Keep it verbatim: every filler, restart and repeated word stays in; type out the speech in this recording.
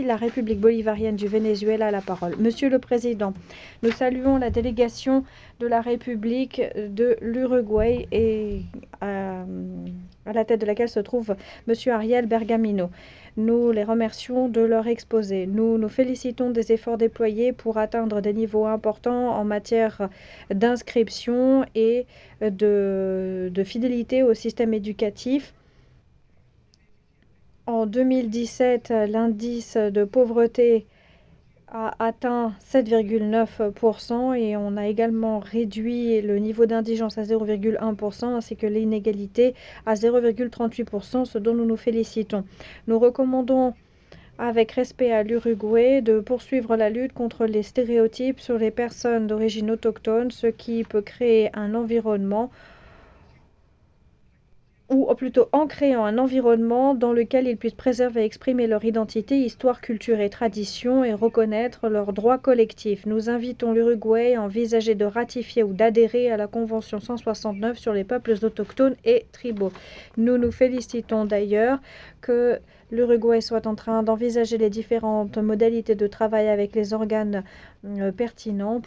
la République bolivarienne du Venezuela la parole. Monsieur le Président, nous saluons la délégation de la République de l'Uruguay et euh, à la tête de laquelle se trouve Monsieur Ariel Bergamino. Nous les remercions de leur exposé. Nous nous félicitons des efforts déployés pour atteindre des niveaux importants en matière d'inscription et de, de fidélité au système éducatif. En deux mille dix-sept, l'indice de pauvreté a atteint sept virgule neuf pour cent et on a également réduit le niveau d'indigence à zéro virgule un pour cent ainsi que l'inégalité à zéro virgule trente-huit pour cent, ce dont nous nous félicitons. Nous recommandons avec respect à l'Uruguay de poursuivre la lutte contre les stéréotypes sur les personnes d'origine autochtone, ce qui peut créer un environnement ou plutôt en créant un environnement dans lequel ils puissent préserver et exprimer leur identité, histoire, culture et tradition et reconnaître leurs droits collectifs. Nous invitons l'Uruguay à envisager de ratifier ou d'adhérer à la Convention cent soixante-neuf sur les peuples autochtones et tribaux. Nous nous félicitons d'ailleurs que l'Uruguay soit en train d'envisager les différentes modalités de travail avec les organes euh, pertinents